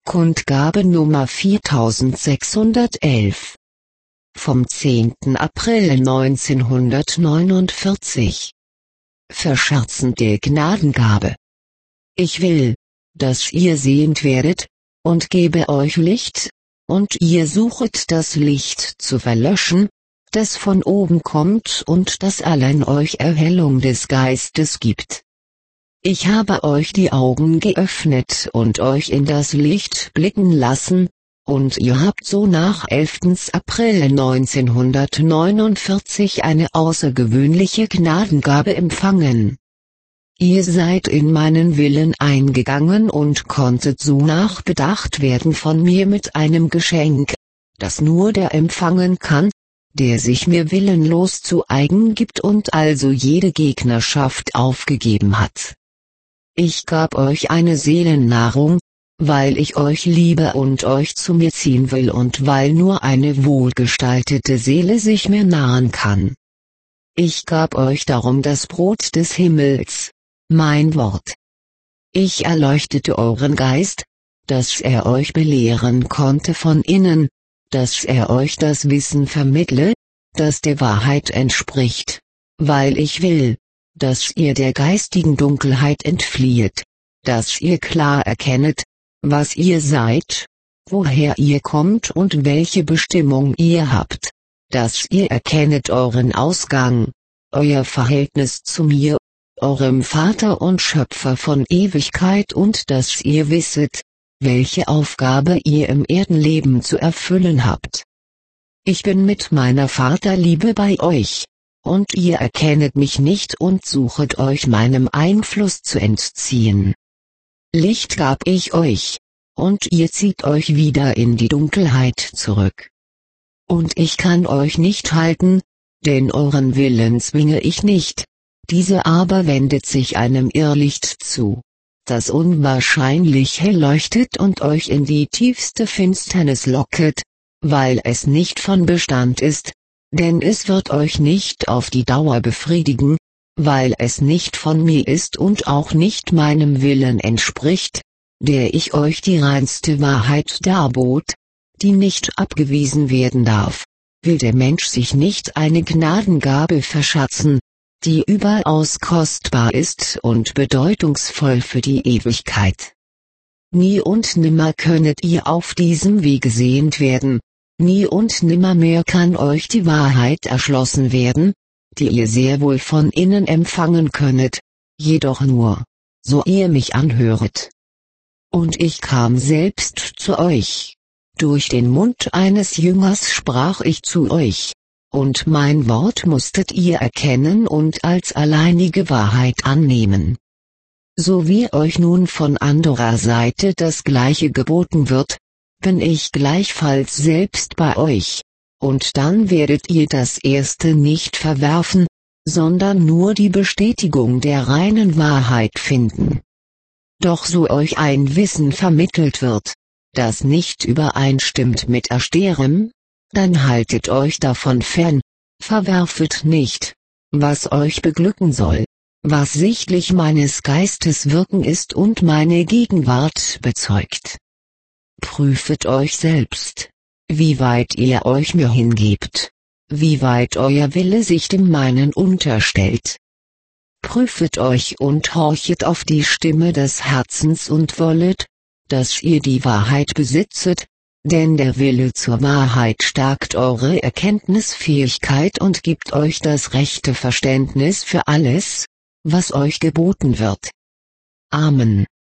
Kundgabe Nummer 4611 vom 10. April 1949. Verscherzende Gnadengabe. Ich will, dass ihr sehend werdet, und gebe euch Licht, und ihr suchet das Licht zu verlöschen, das von oben kommt und das allein euch Erhellung des Geistes gibt. Ich habe euch die Augen geöffnet und euch in das Licht blicken lassen, und ihr habt so nach 11. April 1949 eine außergewöhnliche Gnadengabe empfangen. Ihr seid in meinen Willen eingegangen und konntet so nachbedacht werden von mir mit einem Geschenk, das nur der empfangen kann, der sich mir willenlos zu eigen gibt und also jede Gegnerschaft aufgegeben hat. Ich gab euch eine Seelennahrung, weil ich euch liebe und euch zu mir ziehen will und weil nur eine wohlgestaltete Seele sich mir nahen kann. Ich gab euch darum das Brot des Himmels, mein Wort. Ich erleuchtete euren Geist, dass er euch belehren konnte von innen, dass er euch das Wissen vermittle, das der Wahrheit entspricht, weil ich will, dass ihr der geistigen Dunkelheit entfliehet, dass ihr klar erkennet, was ihr seid, woher ihr kommt und welche Bestimmung ihr habt, dass ihr erkennet euren Ausgang, euer Verhältnis zu mir, eurem Vater und Schöpfer von Ewigkeit und dass ihr wisset, welche Aufgabe ihr im Erdenleben zu erfüllen habt. Ich bin mit meiner Vaterliebe bei euch, und ihr erkennet mich nicht und suchet euch meinem Einfluss zu entziehen. Licht gab ich euch, und ihr zieht euch wieder in die Dunkelheit zurück. Und ich kann euch nicht halten, denn euren Willen zwinge ich nicht, diese aber wendet sich einem Irrlicht zu, das unwahrscheinlich hell leuchtet und euch in die tiefste Finsternis locket, weil es nicht von Bestand ist, denn es wird euch nicht auf die Dauer befriedigen, weil es nicht von mir ist und auch nicht meinem Willen entspricht, der ich euch die reinste Wahrheit darbot, die nicht abgewiesen werden darf, will der Mensch sich nicht eine Gnadengabe verschatzen, die überaus kostbar ist und bedeutungsvoll für die Ewigkeit. Nie und nimmer könnet ihr auf diesem Wege sehend werden, nie und nimmermehr kann euch die Wahrheit erschlossen werden, die ihr sehr wohl von innen empfangen könnet, jedoch nur, so ihr mich anhöret. Und ich kam selbst zu euch. Durch den Mund eines Jüngers sprach ich zu euch, und mein Wort musstet ihr erkennen und als alleinige Wahrheit annehmen. So wie euch nun von anderer Seite das Gleiche geboten wird, bin ich gleichfalls selbst bei euch, und dann werdet ihr das Erste nicht verwerfen, sondern nur die Bestätigung der reinen Wahrheit finden. Doch so euch ein Wissen vermittelt wird, das nicht übereinstimmt mit Ersterem, dann haltet euch davon fern, verwerfet nicht, was euch beglücken soll, was sichtlich meines Geistes Wirken ist und meine Gegenwart bezeugt. Prüfet euch selbst, wie weit ihr euch mir hingebt, wie weit euer Wille sich dem meinen unterstellt. Prüfet euch und horchet auf die Stimme des Herzens und wollet, dass ihr die Wahrheit besitzet, denn der Wille zur Wahrheit stärkt eure Erkenntnisfähigkeit und gibt euch das rechte Verständnis für alles, was euch geboten wird. Amen.